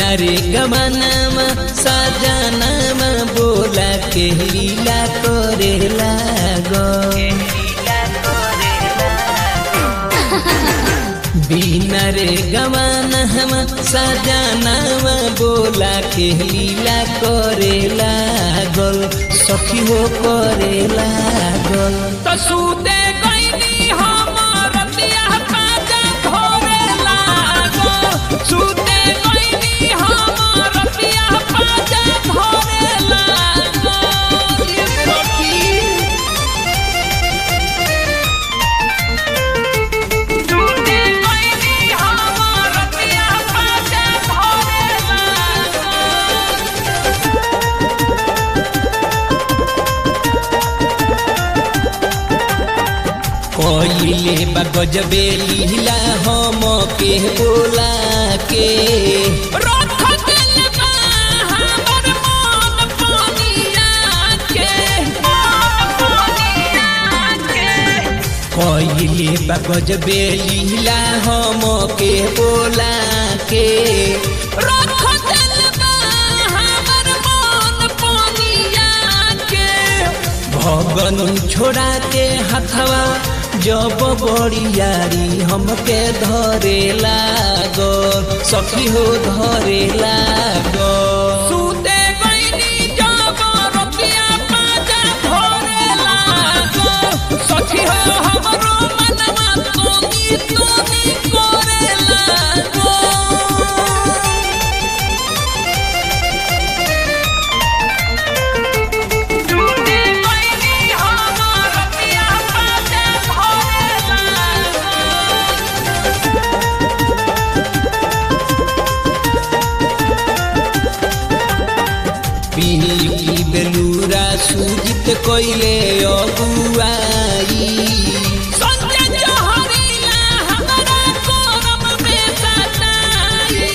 बिना रे गमनमा सजनमा बोला के लीला करे लागो बिना रे गमनमा सजनमा बोला के लीला करे लागल सखी हो करे लागल तो सूते गईनी हमर रतिया पाजा धरे लागो सूते गईनी हमर रतिया पाजा धरे लागो ये सखी सूते गईनी हमर रतिया पाजा धरे लागो कोइले बगजबे लीला हम के बोला के रख दिल बा हमर मन पानिया के कोइले बगजबे लीला हम के बोला के रख दिल बा हमर मन पानिया के भगन छोड़ा के हथवा जब बड़ियारी हमके धरे लागो सखी हो धरे लागो सूते गईनी जब रतिया पाजा धरे लागो सखी हो हमरो मनवा तोनी तोनी करे लागो सूते गईनी हमर रतिया पाजा धरे लागो पीली बेलूरा सूजित कोइले अगुआई संजय जहरीला हमरा कोरम में सताई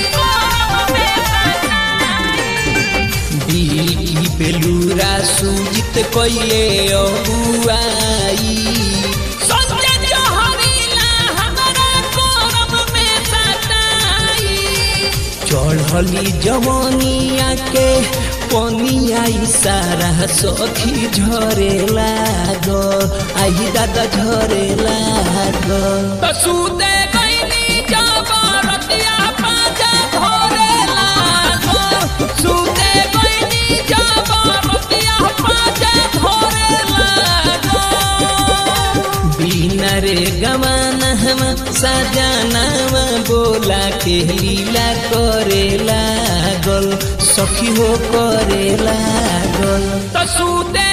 पीली बेलूरा सूजित कोइले अगुआई संजय जहरीला हमरा कोरम में सताई चढ़ली जवनिया के पनिया सारा सखी झरे लागो आई दादा झरे लागो तो सूते गईनी जब रतिया पाजा धरे लागो सूते गईनी जब रतिया पाजा धरे लागो बिना रे गमनमा सजनामा बोला के लीला करे लागल सखी हो करे लागल तो सूते